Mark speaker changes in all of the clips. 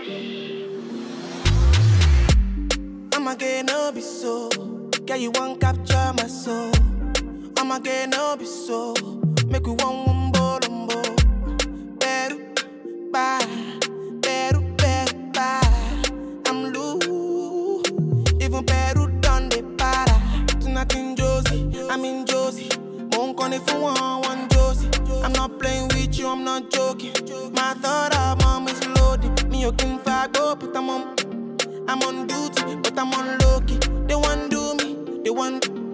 Speaker 1: I'ma get no be so. Girl, you won't capture my soul. I'ma get no be so. Make you one wumbo lumbo. Better, bye. Better, bye. I'm loose. Even Peru done the para. Tonight in Josie, I'm in Josie. Won't call if you want one Josie. I'm not playing with you, I'm not joking. My thought of mom is loaded. Me, you can go, but I'm on duty, but I'm on low-key. They want do me, they want do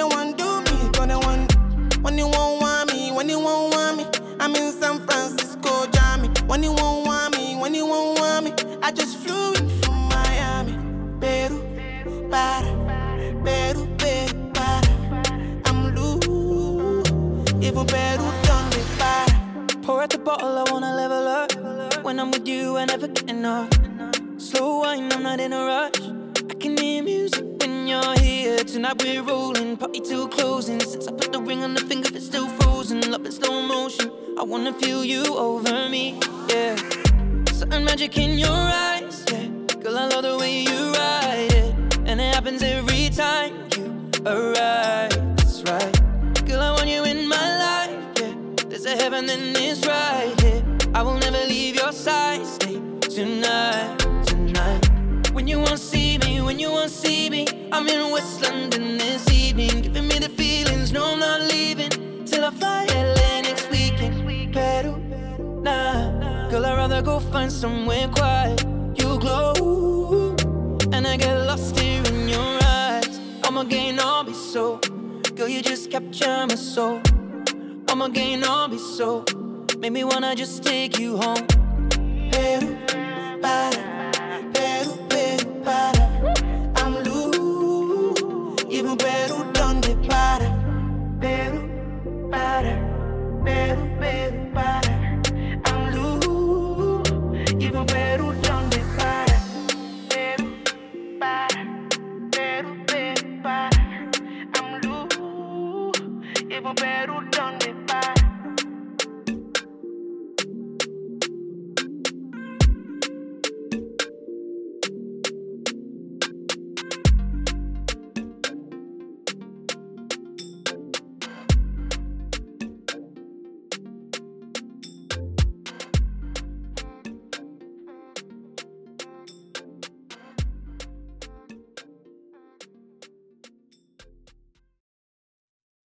Speaker 1: me. Cause they want, when you won't want me, when you won't want me. I'm in San Francisco, Jammy. When you won't want me, when you won't want me. I just flew in from Miami. Peru, para, Peru, para. I'm loose, even Peru done the para.
Speaker 2: Pour out the bottle, I wanna level up. When I'm with you, I never get enough. Slow wine, I'm not in a rush. I can hear music when you're here. Tonight we're rolling, party till closing. Since I put the ring on the finger, it's still frozen. Love in slow motion, I wanna feel you over me, yeah. Certain magic in your eyes, yeah. Girl, I love the way you ride it. And it happens every time you arrive, that's right. Girl, I want you in my life, yeah. There's a heaven and it's right here, yeah. I will never leave your side, stay tonight. When you won't see me, when you won't see me, I'm in West London this evening, giving me the feelings, no I'm not leaving, till I fly LA next weekend. Peru, nah, girl I'd rather go find somewhere quiet. You glow, and I get lost here in your eyes. I'ma gain all be so, girl you just capture my soul. I'ma gain all be so, make me wanna just take you home.
Speaker 1: Peru, para. I'm loose, even Peru done the para. Peru, para. I'm loose, even Peru.